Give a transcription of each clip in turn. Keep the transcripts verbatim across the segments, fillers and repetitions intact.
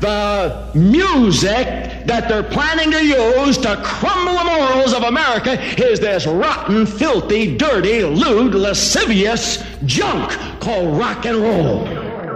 the music that they're planning to use to crumble the morals of America is this rotten, filthy, dirty, lewd, lascivious junk called rock and roll.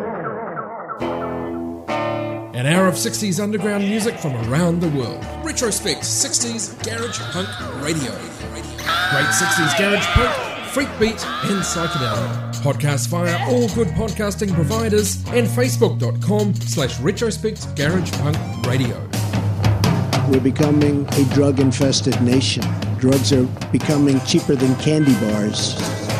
An hour of sixties underground music from around the world. Retrospect sixties Garage Punk Radio. Great sixties Garage Punk, freak beat and psychedelic. Podcast via all good podcasting providers and facebook.com slash retrospect garage punk radio. We're becoming a drug-infested nation. Drugs are becoming cheaper than candy bars.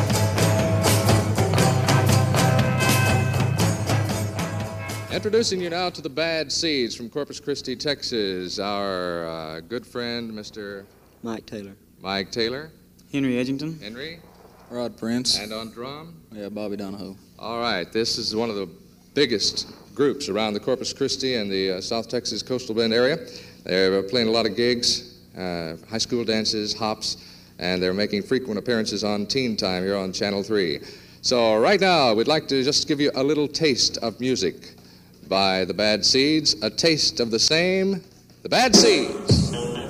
Introducing you now to the Bad Seeds from Corpus Christi, Texas. Our uh, good friend, Mister Mike Taylor. Mike Taylor. Henry Edgington. Henry. Rod Prince. And on drum? Yeah, Bobby Donahoe. All right. This is one of the biggest groups around the Corpus Christi and the uh, South Texas Coastal Bend area. They're playing a lot of gigs, uh, high school dances, hops, and they're making frequent appearances on Teen Time here on Channel three. So right now, we'd like to just give you a little taste of music by the Bad Seeds, a taste of the same, the Bad Seeds.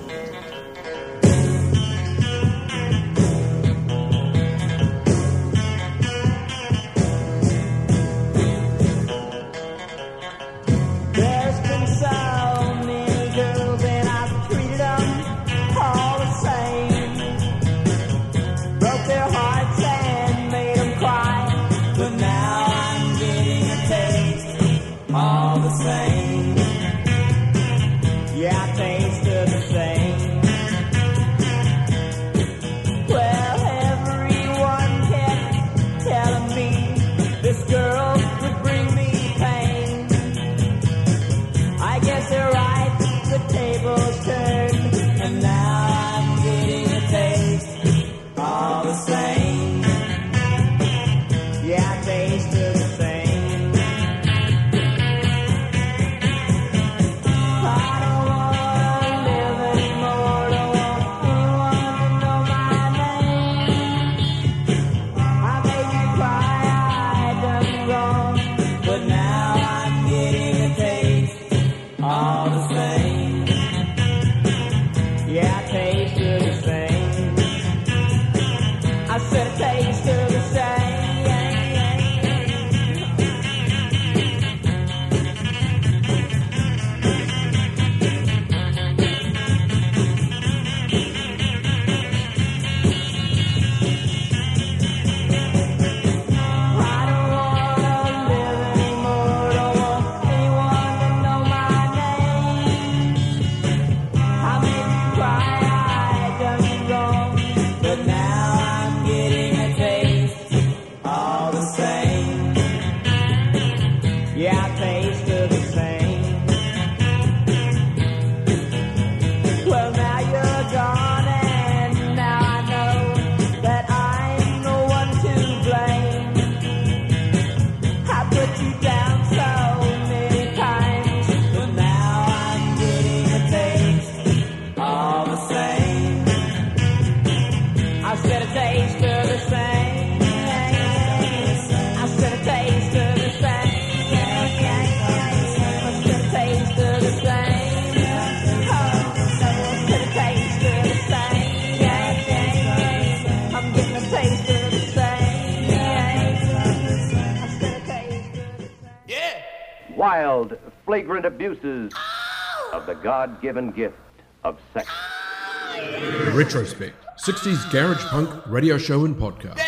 Wild, flagrant abuses of the God-given gift of sex. Retrospect, sixties Garage Punk radio show and podcast.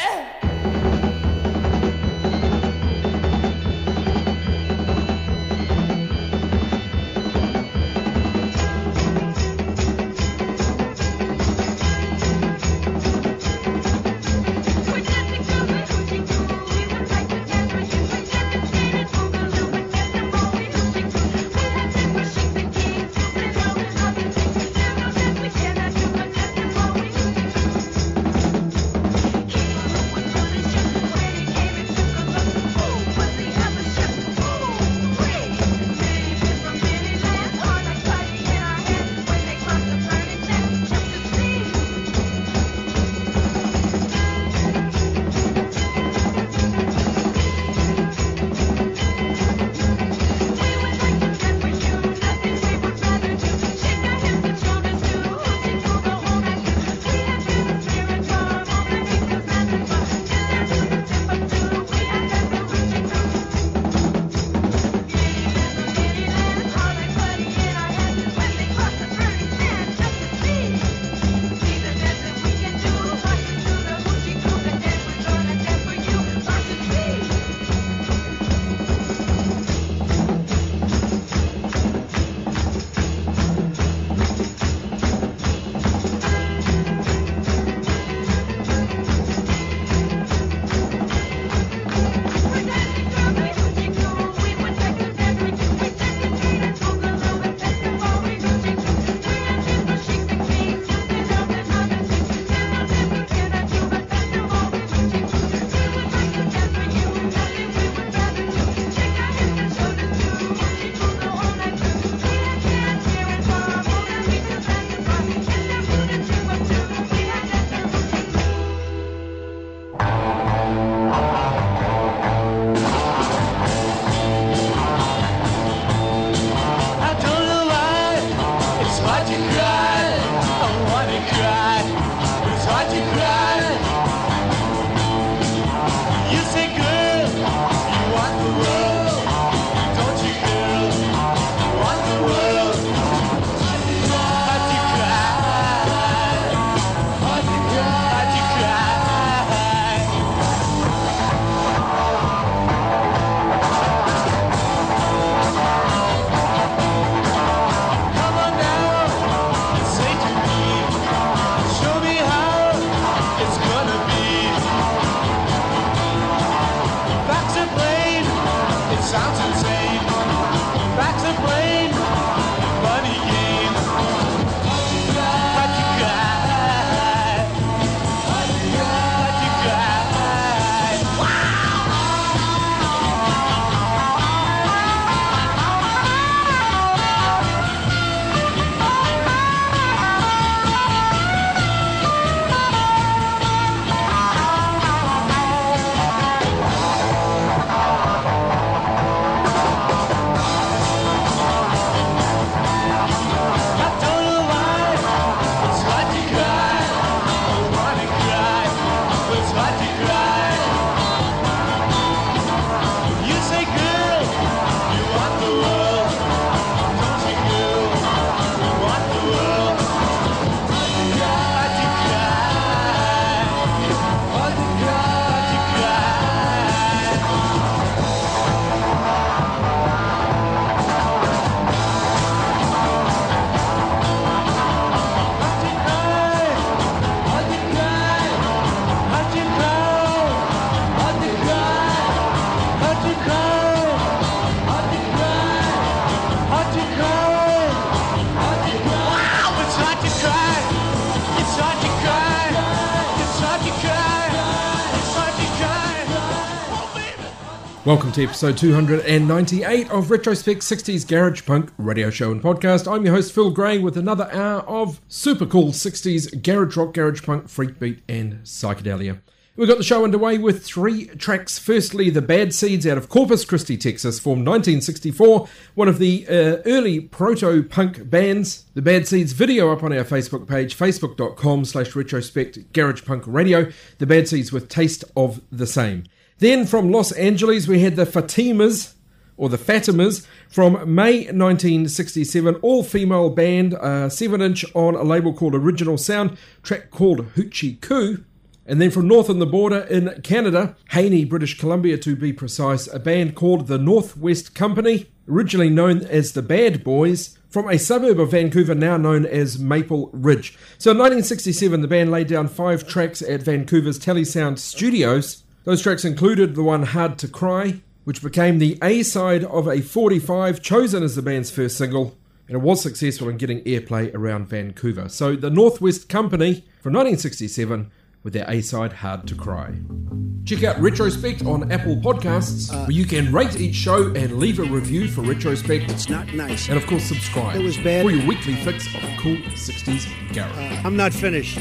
Welcome to episode two hundred ninety-eight of Retrospect sixties Garage Punk radio show and podcast. I'm your host Phil Gray with another hour of super cool sixties garage rock, garage punk, freak beat and psychedelia. We got the show underway with three tracks. Firstly, the Bad Seeds out of Corpus Christi, Texas, formed nineteen sixty-four, one of the uh, early proto-punk bands. The Bad Seeds video up on our Facebook page, facebook.com slash retrospect garage punk radio. The Bad Seeds with Taste of the Same. Then from Los Angeles, we had the Fatimas, or the Fatimas, from May nineteen sixty-seven, all-female band, uh, seven inch on a label called Original Sound, track called Hoochie Coo. And then from north on the border in Canada, Haney, British Columbia to be precise, a band called the Northwest Company, originally known as the Bad Boys, from a suburb of Vancouver now known as Maple Ridge. So in nineteen sixty-seven, the band laid down five tracks at Vancouver's Telesound Studios. Those tracks included the one Hard to Cry, which became the A-side of a forty-five, chosen as the band's first single, and it was successful in getting airplay around Vancouver. So the Northwest Company from nineteen sixty-seven with their A-side Hard to Cry. Check out Retrospect on Apple Podcasts, uh, where you can rate each show and leave a review for Retrospect. It's not nice. And of course subscribe. It was bad. For your weekly fix of cool sixties garage. Uh, I'm not finished.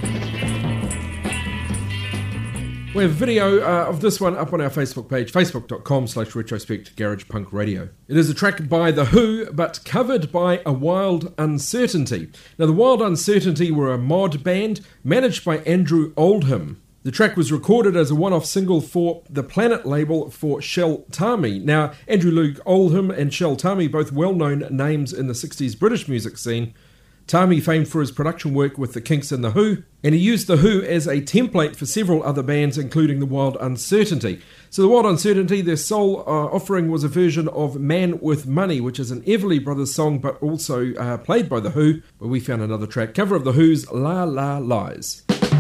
We have a video uh, of this one up on our Facebook page, facebook.com slash retrospect garage punk radio. It is a track by The Who, but covered by A Wild Uncertainty. Now, The Wild Uncertainty were a mod band managed by Andrew Oldham. The track was recorded as a one-off single for the Planet label for Shel Tammy. Now, Andrew Luke Oldham and Shel Tammy, both well-known names in the sixties British music scene. Tammy famed for his production work with the Kinks and The Who, and he used The Who as a template for several other bands, including The Wild Uncertainty. So The Wild Uncertainty, their sole uh, offering was a version of Man with Money, which is an Everly Brothers song, but also uh, played by The Who, but we found another track, cover of The Who's La La Lies.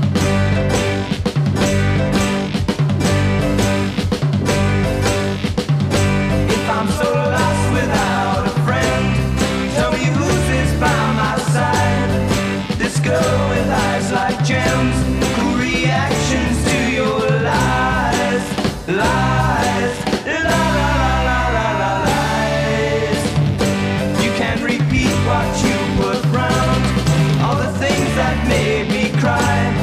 If I'm so lost without a friend, tell me who's this by my side. This girl with eyes like gems, cool reactions to your lies, lies, la la la la la la lies. You can't repeat what you put round, all the things that made me cry.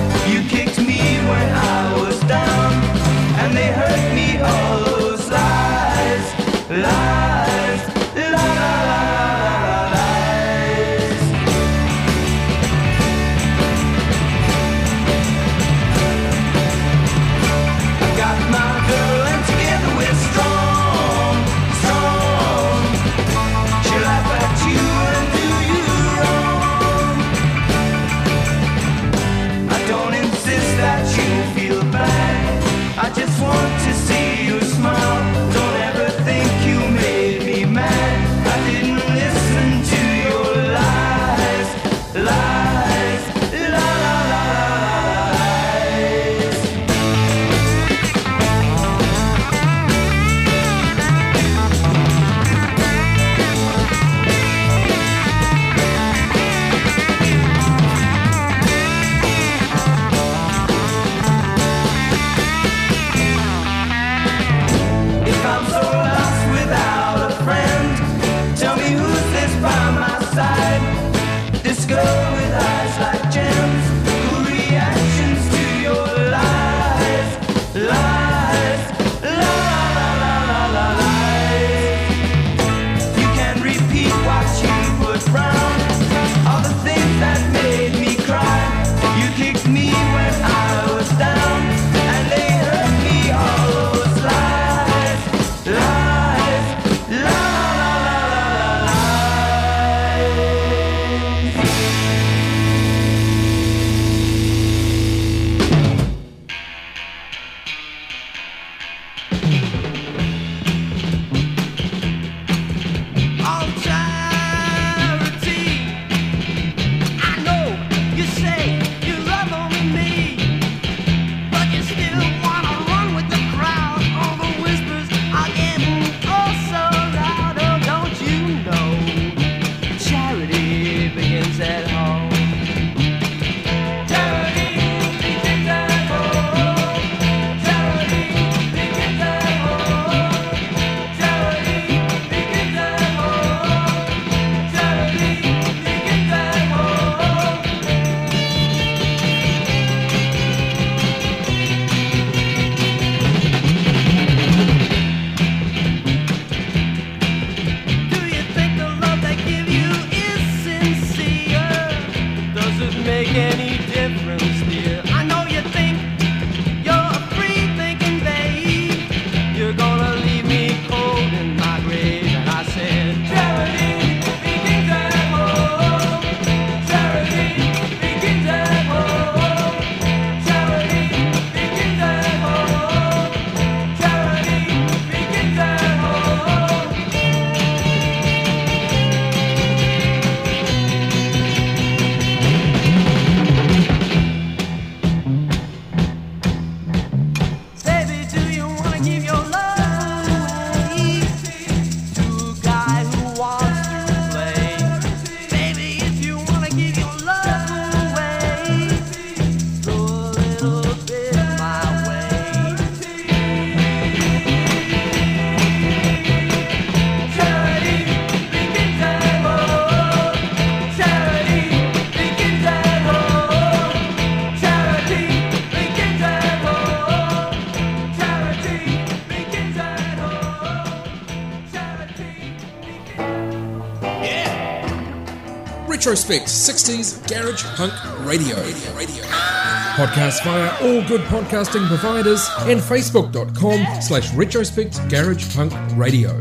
Retrospect sixties Garage Punk Radio. Podcast via all good podcasting providers and facebook.com slash retrospect garage punk radio.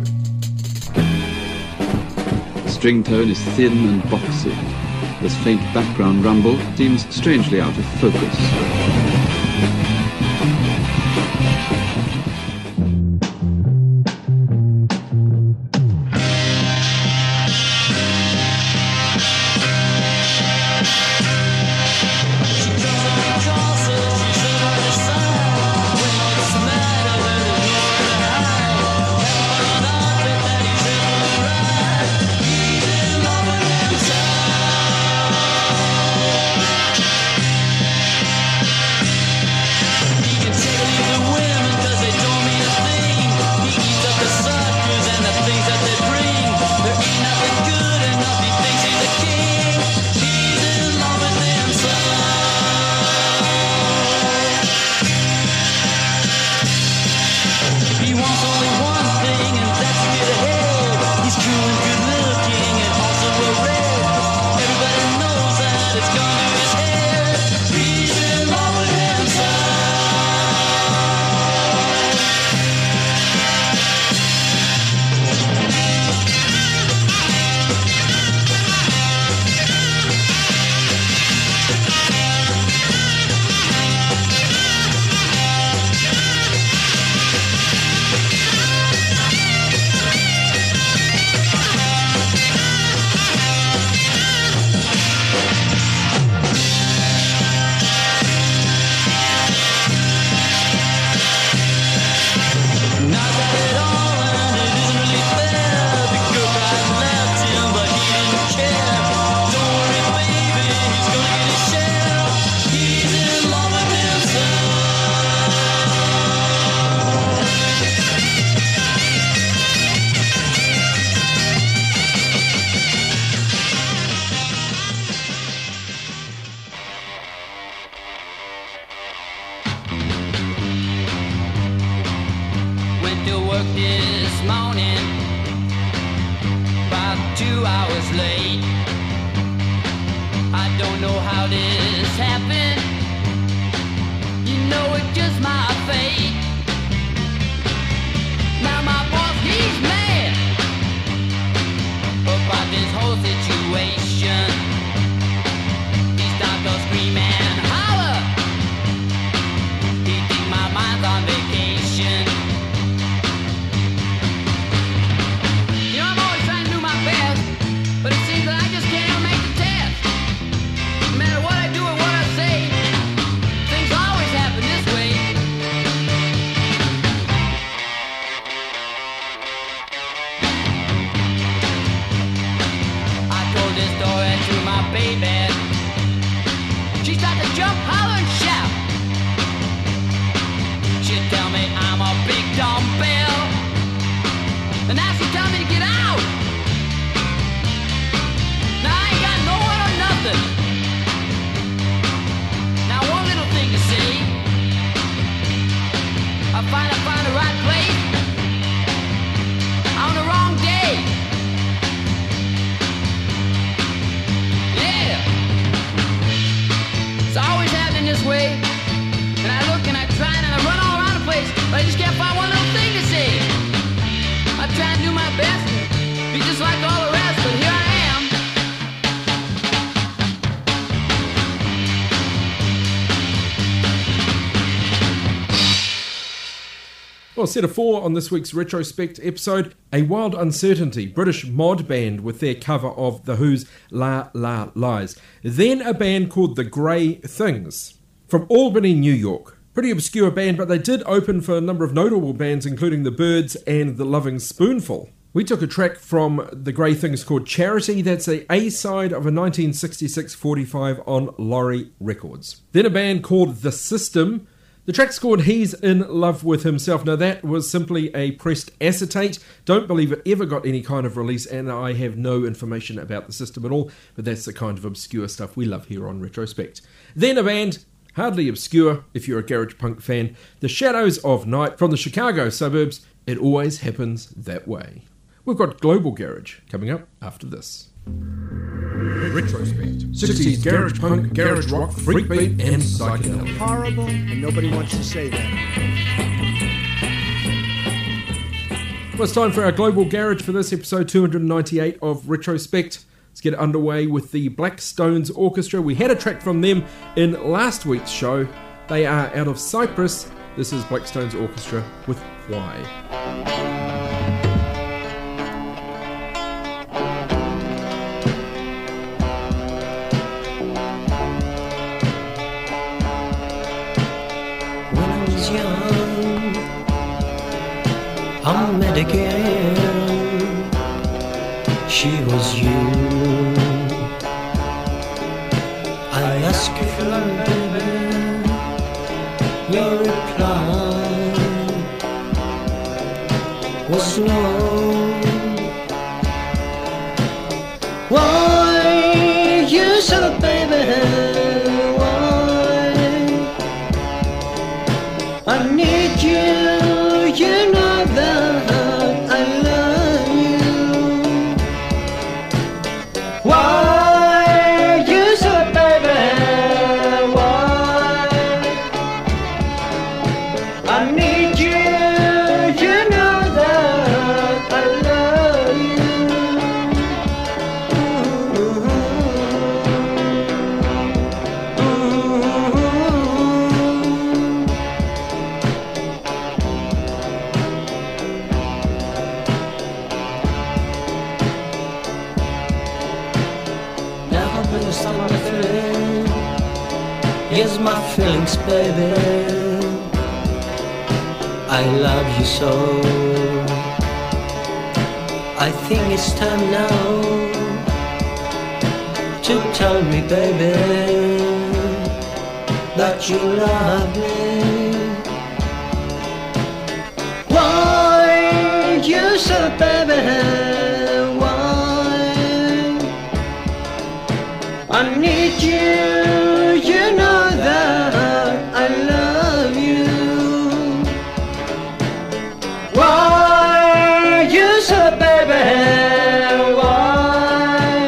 The string tone is thin and boxy. This faint background rumble seems strangely out of focus. Well, set of four on this week's Retrospect episode, A Wild Uncertainty, British mod band with their cover of The Who's La La Lies. Then a band called The Grey Things, from Albany, New York. Pretty obscure band, but they did open for a number of notable bands, including The Byrds and The Loving Spoonful. We took a track from The Grey Things called Charity. That's a A-side of a nineteen sixty-six forty-five on Laurie Records. Then a band called The System. The track's called He's in Love with Himself. Now that was simply a pressed acetate. Don't believe it ever got any kind of release, and I have no information about The System at all, but that's the kind of obscure stuff we love here on Retrospect. Then a band, hardly obscure if you're a garage punk fan, The Shadows of Night from the Chicago suburbs. It always happens that way. We've got Global Garage coming up after this. Retrospect. sixties garage punk, garage rock, freak beat, and psychedelic. Horrible, and nobody wants to say that. Well, it's time for our Global Garage for this episode two ninety-eight of Retrospect. Let's get underway with the Black Stones Orchestra. We had a track from them in last week's show. They are out of Cyprus. This is Black Stones Orchestra with Why. I met again, she was you. I asked if you loved baby, your reply was no. Why, you said baby, why? I need you, you know that I love you. Why, you said baby, why? I need you, you know that I love you. Ooh, here's my feelings, baby. I love you so. I think it's time now to tell me, baby, that you love me. Why, you said, baby, why? I need you, you know that I love you. Why, you said, baby, why?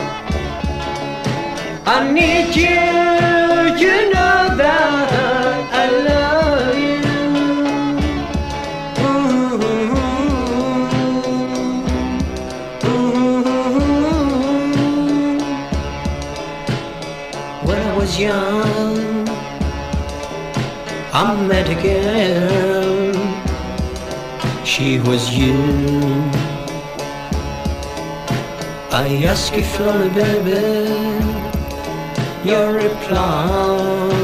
I need you, you know that I love you. Ooh, ooh, ooh. When I was young, I met a girl, she was you. I asked you for me, baby, your reply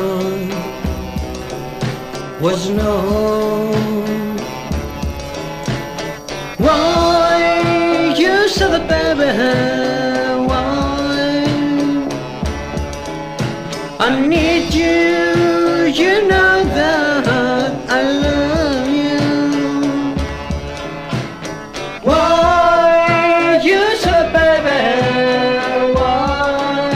was no. Why, you said, baby, why? I need you, you know that I love you. Why, you said, baby, why?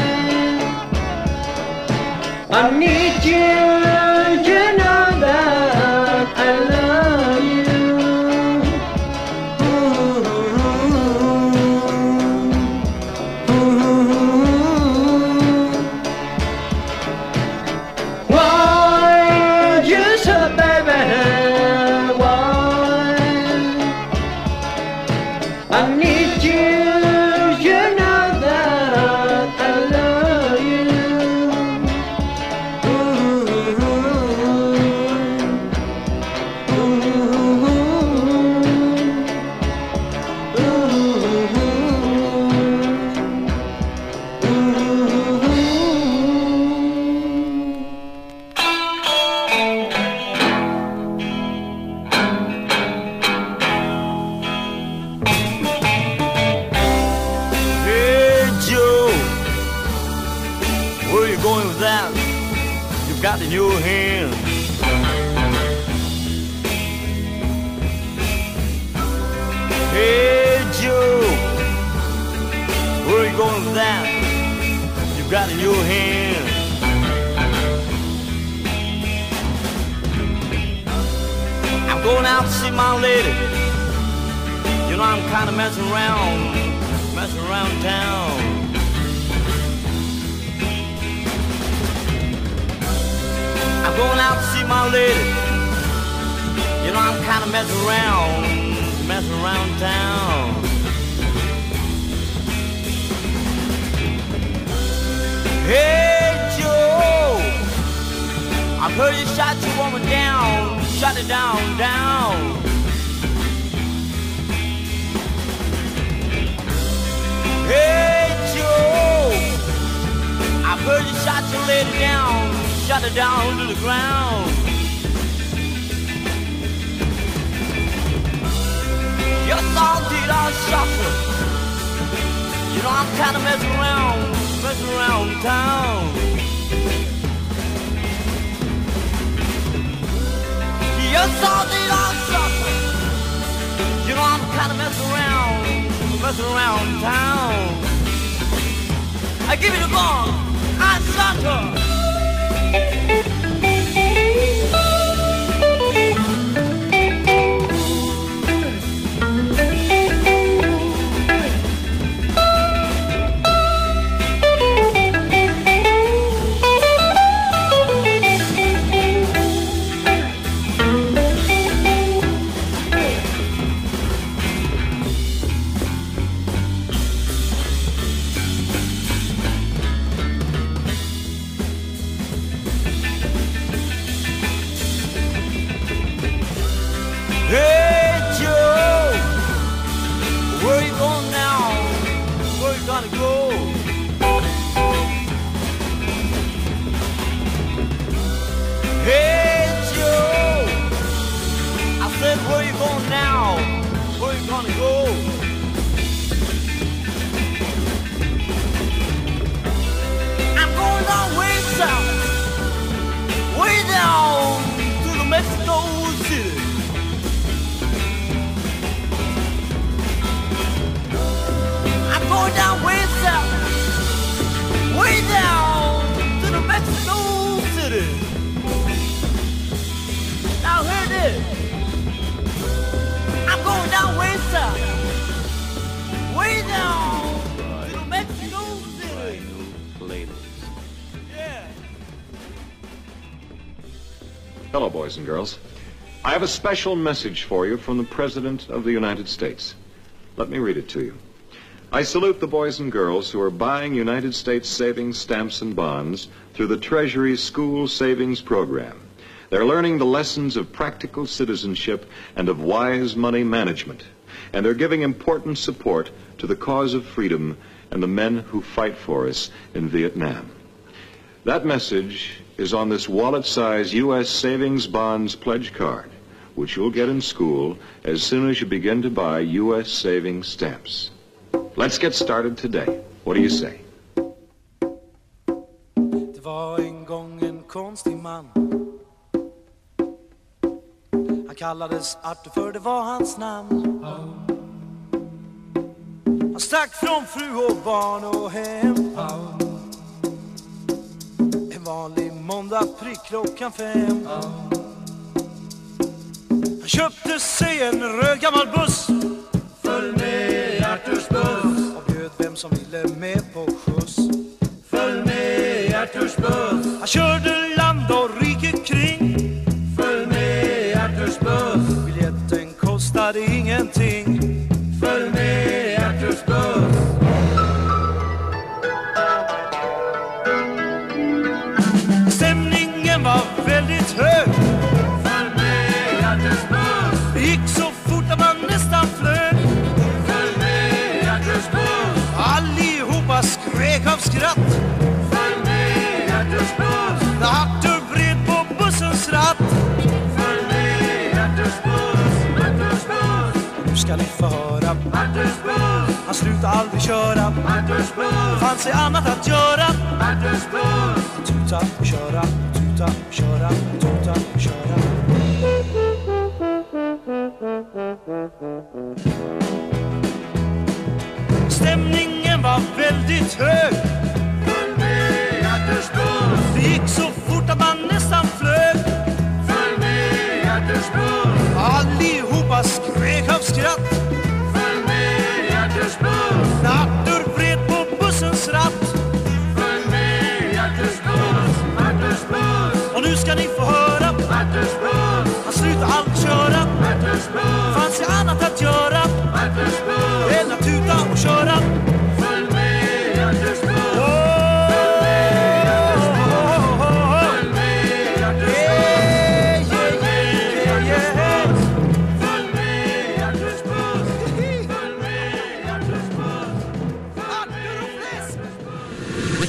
I need you, you know that I love you. Ooh, ooh. Why, you said, baby, why? I need you, you know that I love you. Hey Joe, where you going with that? You got in your hand. Hey Joe, where you going with that? You got in your hand. I'm going out to see my lady. You know I'm kind of messing around, messing around town. meet my lady. You know, I'm kind of messing around, messing around town. Hey, Joe, I've heard you shot your woman down, shot it down, down. Hey, Joe, I've heard you shot your lady down, shot her down to the ground. Your song did all shot her. You know, I'm kind of messing around, messing around town. Your song did all shot her. You know, I'm kind of messing around, messing around town. I give you the ball, I shot her. Hello, boys and girls. I have a special message for you from the President of the United States. Let me read it to you. I salute the boys and girls who are buying United States savings stamps and bonds through the Treasury School Savings Program. They're learning the lessons of practical citizenship and of wise money management. And they're giving important support to the cause of freedom and the men who fight for us in Vietnam. That message is on this wallet-size U S Savings Bonds pledge card, which you'll get in school as soon as you begin to buy U S savings stamps. Let's get started today. What do you say? Det var en gång en konstig man. Han kallades Arthur för det var hans namn. Han stack från fru och barn och hem. En vanlig måndag prick klockan fem. Han köpte sig en röd gammal buss. Följ med Arthurs buss. Och bjöd vem som ville med på skjuts. Följ med Arthurs buss. Han körde land och rike kring. Följ med Arthurs buss. Biljetten kostade ingenting. Följ med Arthurs buss. Stämningen var väldigt hög. Följ med Arthurs buss. Det gick så fort att man nästan flög. Följ med Arthurs buss. Allihopa skrek av skratt. Följ med Arthurs buss. När Arthur vred på bussens ratt. Följ med Arthurs buss. Arthurs buss. Nu ska ni få höra Arthurs buss. Han slutade aldrig köra Arthurs buss. Det fanns sig annat att göra Arthurs buss. Tuta och köra, tuta och köra, tuta och köra. Stämningen var väldigt hög. Följ med Arthurs buss. Det gick så fort att man nästan flög. Följ med Arthurs buss. Allihopa skrek av skratt. Följ med Arthurs buss. När Arthur vred på bussens ratt. Följ med Arthurs buss. Arthurs buss. Och nu ska ni få höra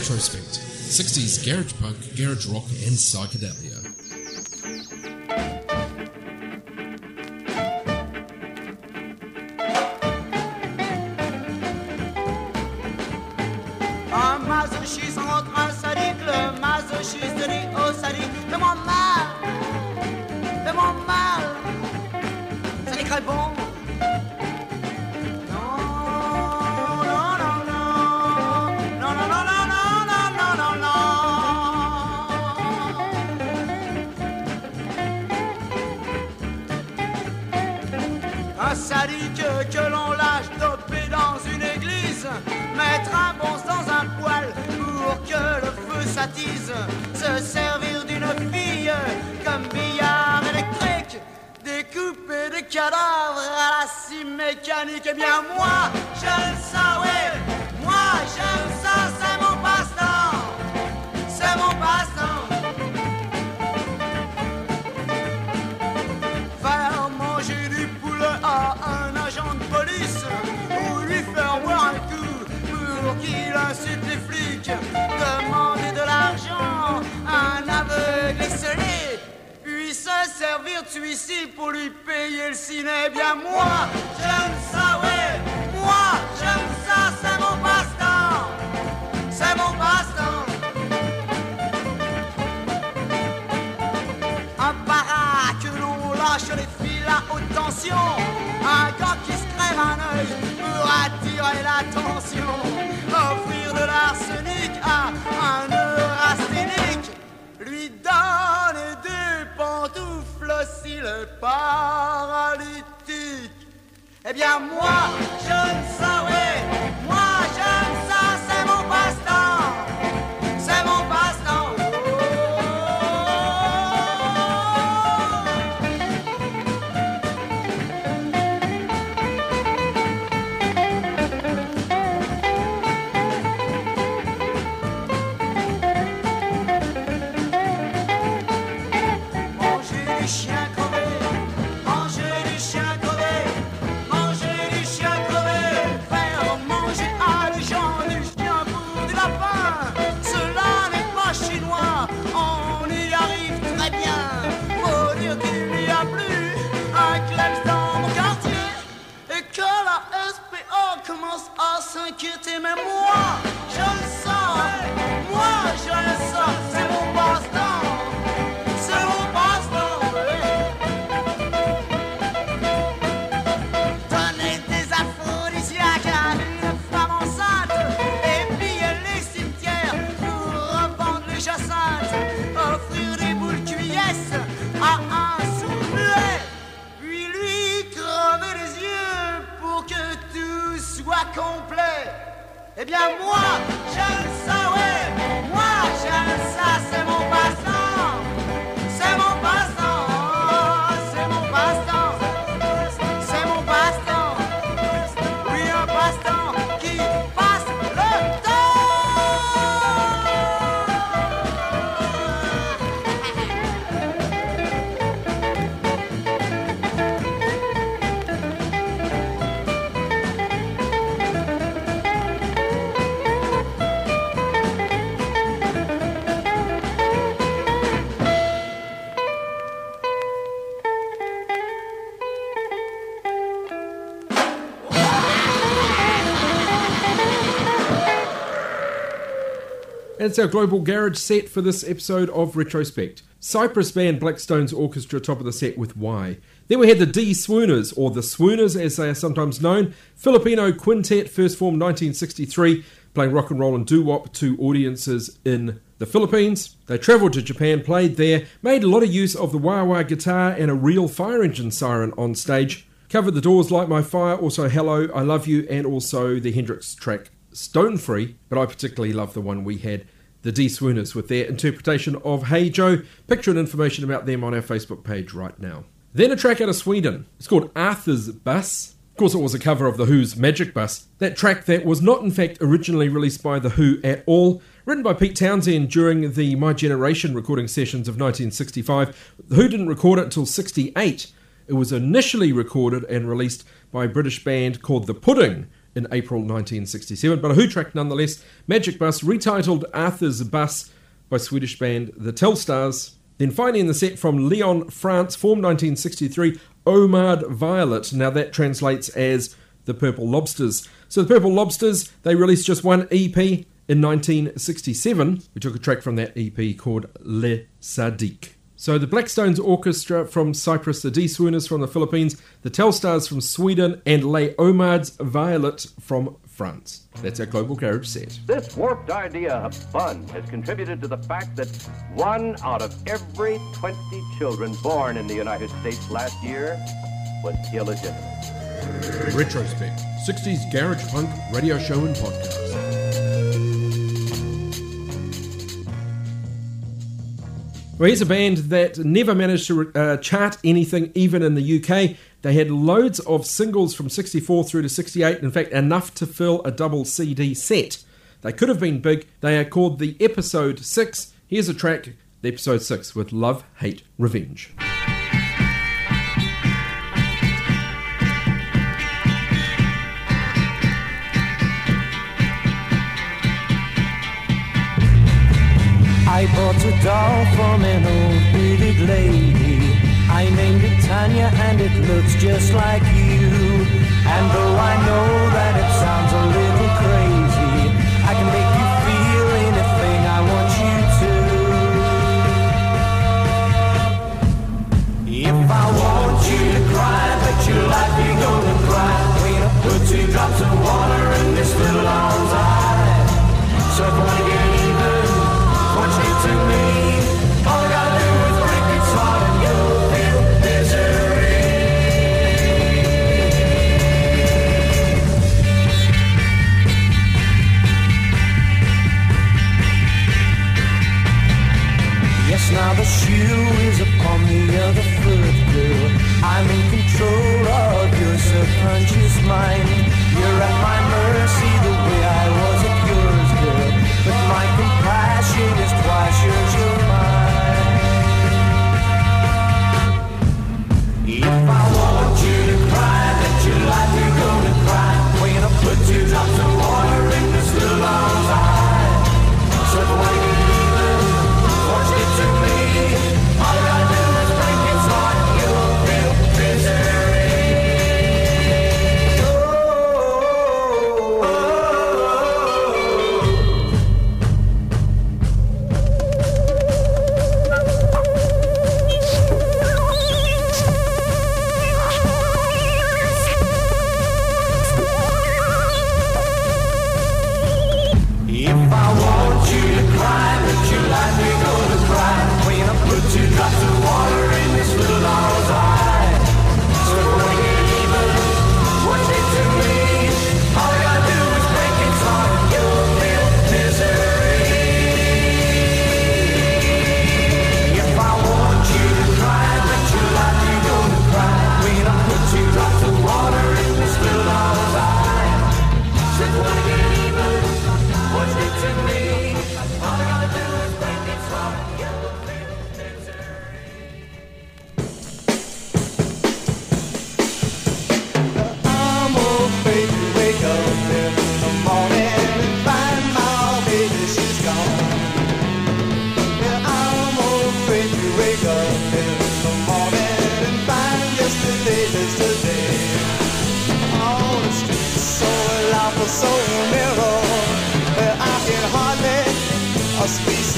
Retrospect, sixties garage punk, garage rock and psychedelia. Un masochiste rentre un sadique, le masochiste dit au sadique, fais-moi mal, fais-moi mal, sadique répond. Un sadique que l'on lâche dopé dans une église, mettre un bon dans un poêle pour que le feu s'attise, se servir d'une fille comme billard électrique, découper des cadavres à la scie mécanique. Eh bien moi, j'aime ça, ouais, moi j'aime ça, c'est mon passe-temps, c'est mon passe-temps. Faire manger du poulet à un agent de police, ou lui faire boire un coup pour qu'il insulte les flics, demander de l'argent à un aveugle esselé, puis se servir de celui-ci pour lui payer le ciné. Eh bien moi, j'aime ça, ouais, moi, j'aime ça, c'est mon passe-temps, c'est mon passe-temps. Un para que l'on lâche les fils à haute tension, un gars qui se crève un œil pour attirer l'attention, offrir de l'arsenic à un neurasthénique, lui donner des pantoufles s'il est paralytique. Eh bien moi, j'aime ça, ouais, moi j'aime ça, c'est mon passe-temps, c'est mon passe-temps. Commence à s'inquiéter, mais moi, je le sens, moi, je le sens, c'est mon passe-temps, c'est mon passe-temps, donner des aphrodisiaques à une femme enceinte, et piller les cimetières pour revendre les jacinthes, offrir des boules cuillesses à un sourd-muet, puis lui crever les yeux pour que tout soit complet. Eh bien moi, j'aime ça, ouais, moi j'aime ça, c'est mon passe-temps, c'est mon passe-temps, c'est mon passe-temps, c'est mon passe-temps, oui un passe-temps qui passe le temps. That's our global garage set for this episode of Retrospect. Cyprus band Blackstone's Orchestra top of the set with Why. Then we had the D Swooners, or the Swooners as they are sometimes known, Filipino quintet, first formed nineteen sixty-three, playing rock and roll and doo-wop to audiences in the Philippines. They travelled to Japan, played there, made a lot of use of the wah-wah guitar and a real fire engine siren on stage. Covered the Doors' Light My Fire, also Hello, I Love You, and also the Hendrix track Stone Free, but I particularly love the one we had, the D Swooners, with their interpretation of Hey Joe. Picture and information about them on our Facebook page right now. Then a track out of Sweden. It's called Arthur's Bus. Of course, it was a cover of The Who's Magic Bus, that track that was not in fact originally released by The Who at all. Written by Pete Townsend during the My Generation recording sessions of nineteen sixty-five. The Who didn't record it until sixty-eight. It was initially recorded and released by a British band called The Pudding in April nineteen sixty-seven, but a Who track nonetheless. Magic Bus, retitled Arthur's Bus by Swedish band The Telsstars. Then finally in the set from Lyon, France, formed nineteen sixty-three, Omad Violet. Now that translates as The Purple Lobsters. So the Purple Lobsters, they released just one E P in nineteen sixty-seven. We took a track from that E P called Le Sadiq. So the Blackstones Orchestra from Cyprus, the D-Swooners from the Philippines, the Telsstars from Sweden, and Les Omads Violet from France. That's our Global Garage set. This warped idea of fun has contributed to the fact that one out of every twenty children born in the United States last year was illegitimate. Retrospect, sixties Garage Punk radio show and podcast. Well, here's a band that never managed to uh, chart anything, even in the U K. They had loads of singles from sixty-four through to sixty-eight, in fact, enough to fill a double C D set. They could have been big. They are called the Episode six. Here's a track, the Episode six, with Love, Hate, Revenge. I bought a doll from an old bearded lady. I named it Tanya and it looks just like you. And though I know that it sounds a little crazy, I can make you feel anything I want you to. If I want you to cry, bet your life you're gonna cry. When I put two drops of water in this little arm's eye. So if I wanna get even, want you to me, all I gotta do is break its heart and you'll feel misery. Yes, now the shoe is upon the other foot, girl. I'm in control of your subconscious mind. You're at my mercy the way I was at yours, girl. But my compassion is twice yours, you're mine. If I want you to cry, bet your life you're gonna cry. When I put two drops of water in this little arm's eye. So if I wanna get even, won't you to me? All I gotta do is break its heart, you'll feel misery. So narrow that I can hardly speak.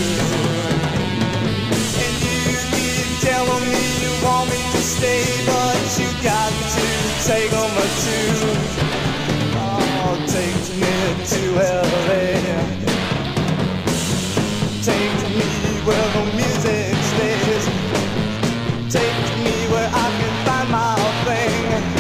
And you keep telling me you want me to stay, but you got to take on my too. Oh, take me to L A. Take me where the music stays. Take me where I can find my thing.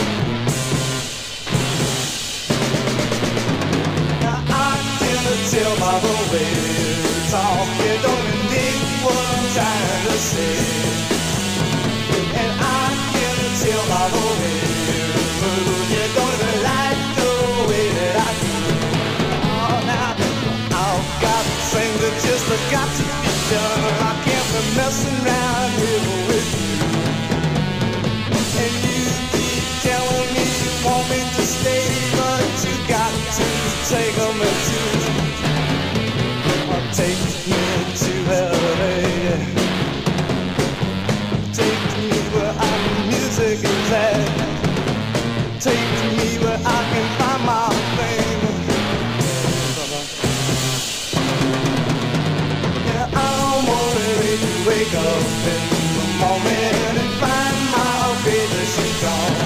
Tell by the way you talk, you don't need what I'm trying to say. And I can tell by the way you move, you don't even like the way that I do. Oh, now I've got things that just got to be done. I can't be messing around here with you. And you keep telling me you want me to stay, but you got wake up in the morning and find my baby, she's gone.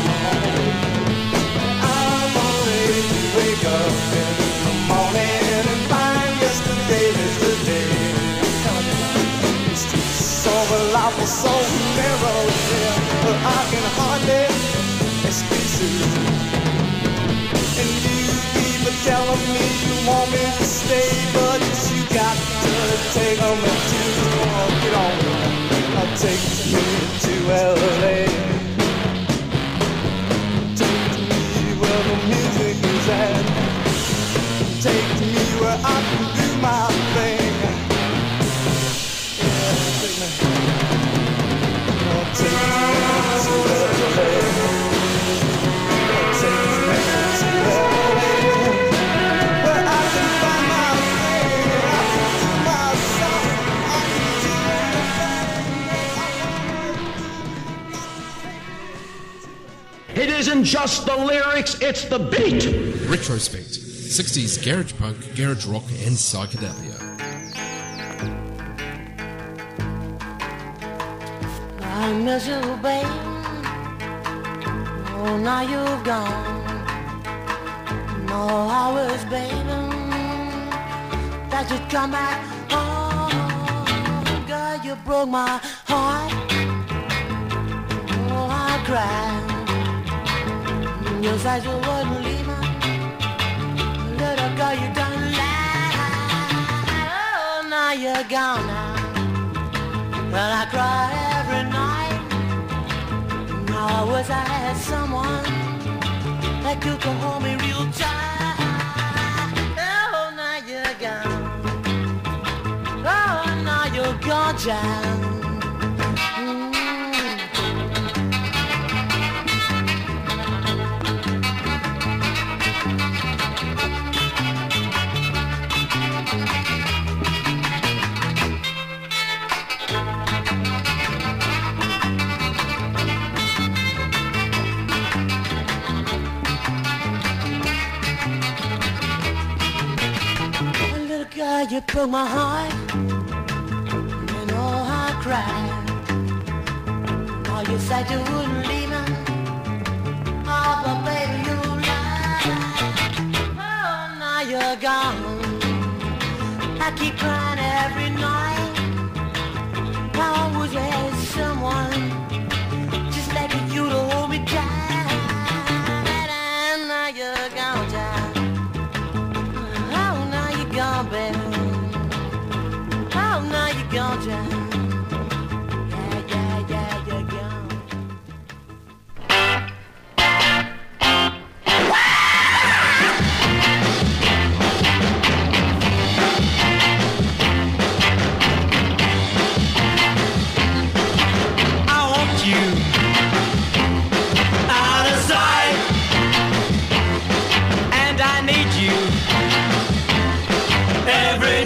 I'm afraid to wake up in the morning and find yesterday is the day. The streets of life are so narrow here, but I can hardly excuse it. And you keep telling me you want me to stay, but you got to take me to, oh, get on, I'll take me to L A. Take me where the music is at. Take me where I can do my thing. Yeah, take me, oh, take me to L A. Take me to L A. Where I can find my thing, I can do myself, I can do anything. It isn't just the lyrics, it's the beat. Retrospect, sixties garage punk, garage rock and psychedelia. I miss you, babe. Oh, now you've gone. No, I was, baby, that you'd come back home. Girl, you broke my heart. Oh, I cried. You said you wouldn't leave me. Little girl, you done lied. Oh, now you're gone now. Well, I cry every night. Now I wish I had someone that could come hold me real tight. Oh, now you're gone. Oh, now you're gone, child. You broke my heart, and oh, I cried. Oh, you said you wouldn't leave me. Oh, but baby, you lied. Oh, now you're gone. I keep crying every night. Now I wish I had someone just like you to hold me tight. And now you're gone, child. Oh, now you're gone, baby. Oh, now you're gone, child. Yeah, yeah, yeah, you're gone. I want you out of sight, and I need you every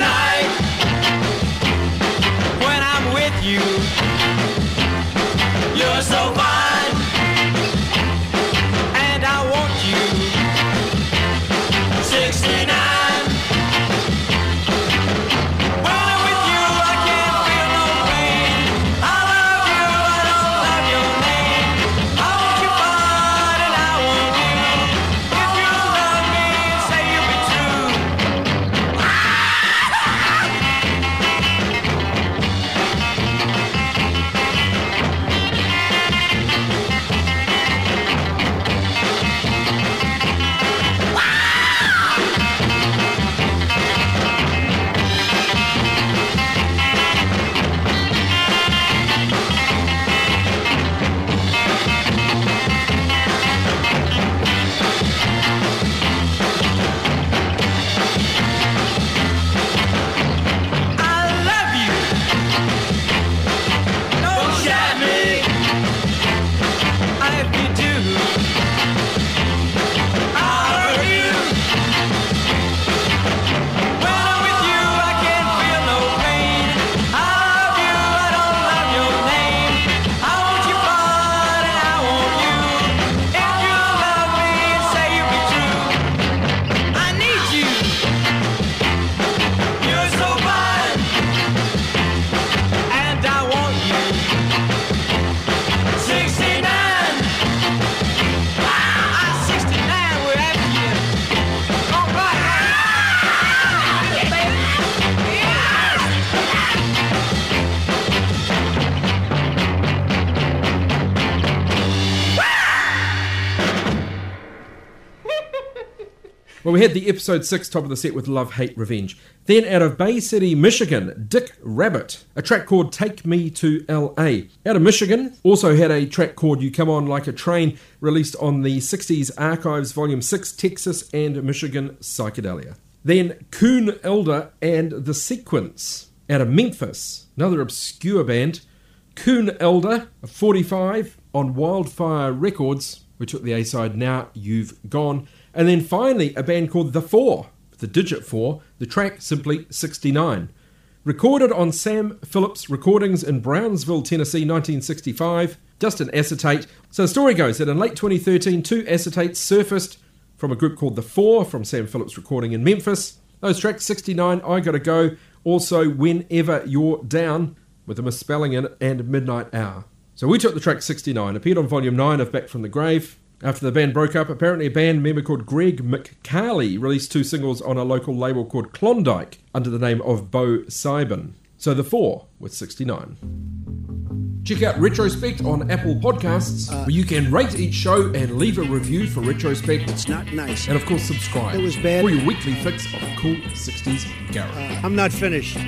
Well, we had the episode six top of the set with Love, Hate, Revenge. Then out of Bay City, Michigan, Dick Rabbit, a track called Take Me to L A. Out of Michigan, also had a track called You Come On Like a Train, released on the sixties Archives Volume six, Texas and Michigan Psychedelia. Then Coon Elder and The Sequence. Out of Memphis, another obscure band, Coon Elder, forty-five, on Wildfire Records. We took the A-side, Now You've Gone. And then finally, a band called The Four, the digit four, the track simply sixty-nine. Recorded on Sam Phillips Recordings in Brownsville, Tennessee, nineteen sixty-five, just an acetate. So the story goes that in late twenty thirteen, two acetates surfaced from a group called The Four from Sam Phillips Recording in Memphis. Those tracks, sixty-nine, I Gotta Go, also Whenever You're Down, with a misspelling in it, and Midnight Hour. So we took the track sixty-nine, appeared on Volume nine of Back from the Grave. After the band broke up, apparently a band member called Greg McCarley released two singles on a local label called Klondike under the name of Bo Sibin. So The Four with sixty-nine. Check out Retrospect on Apple Podcasts, uh, where you can rate each show and leave a review for Retrospect. It's not nice. And of course subscribe. It was bad. For your weekly fix of cool sixties garage. Uh, I'm not finished.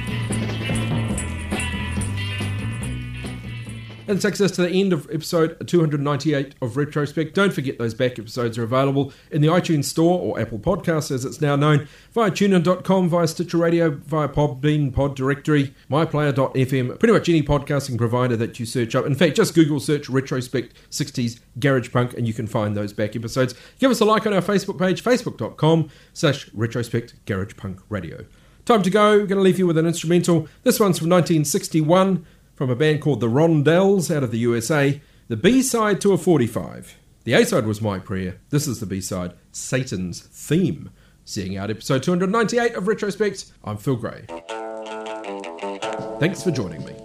And takes us to the end of episode two hundred ninety-eight of Retrospect. Don't forget those back episodes are available in the iTunes Store, or Apple Podcasts as it's now known, via tunein dot com, via Stitcher Radio, via Podbean, Pod Directory, my player dot f m, pretty much any podcasting provider that you search up. In fact, just Google search Retrospect sixties Garage Punk and you can find those back episodes. Give us a like on our Facebook page, facebook dot com slash Retrospect Garage Punk Radio. Time to go. We're going to leave you with an instrumental. This one's from nineteen sixty-one. From a band called the Rondells out of the U S A, the B-side to a forty-five. The A-side was My Prayer. This is the B-side, Satan's Theme. Seeing out episode two hundred ninety-eight of Retrospect, I'm Phil Gray. Thanks for joining me.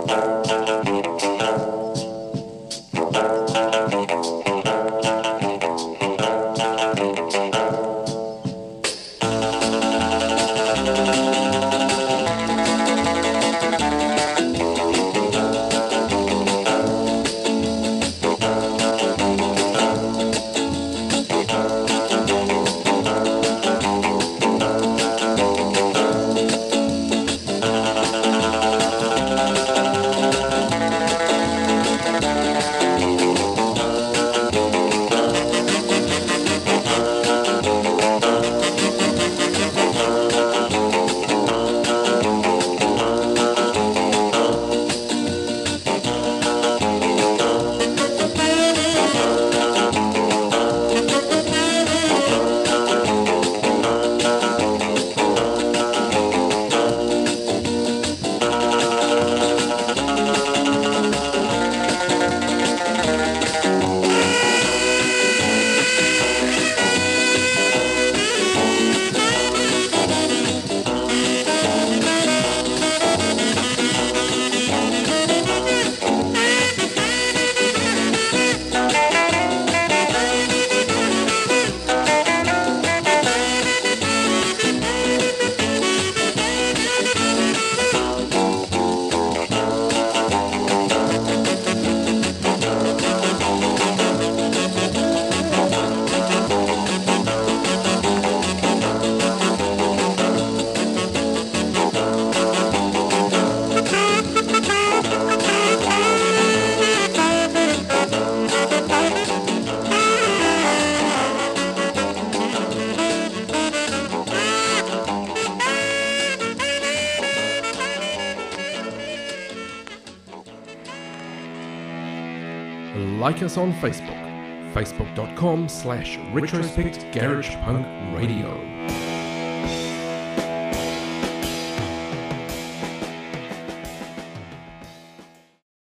Like us on Facebook, facebook dot com slash Retrospect Garage Punk Radio.